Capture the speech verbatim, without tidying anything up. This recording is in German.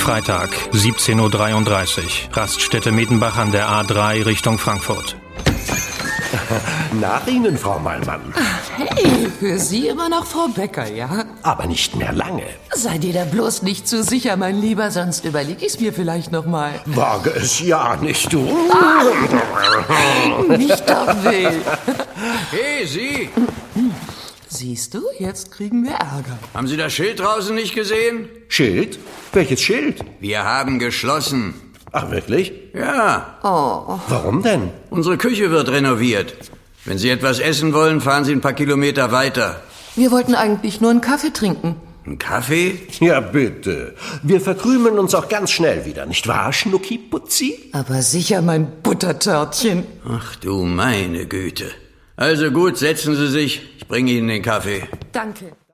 Freitag, siebzehn Uhr dreiunddreißig. Raststätte Mietenbach an der A drei Richtung Frankfurt. Nach Ihnen, Frau Mallmann. Hey, für Sie immer noch Frau Becker, ja? Aber nicht mehr lange. Sei dir da bloß nicht zu sicher, mein Lieber, sonst überleg ich's mir vielleicht noch mal. Wage es ja nicht, du. Nicht doch will. Hey, Sie! Siehst du, jetzt kriegen wir Ärger. Haben Sie das Schild draußen nicht gesehen? Schild? Welches Schild? Wir haben geschlossen. Ach, wirklich? Ja. Oh. Warum denn? Unsere Küche wird renoviert. Wenn Sie etwas essen wollen, fahren Sie ein paar Kilometer weiter. Wir wollten eigentlich nur einen Kaffee trinken. Ein Kaffee? Ja, bitte. Wir verkrümeln uns auch ganz schnell wieder, nicht wahr, Schnucki-Putzi? Aber sicher, mein Buttertörtchen. Ach du meine Güte. Also gut, setzen Sie sich. Ich bringe Ihnen den Kaffee. Danke.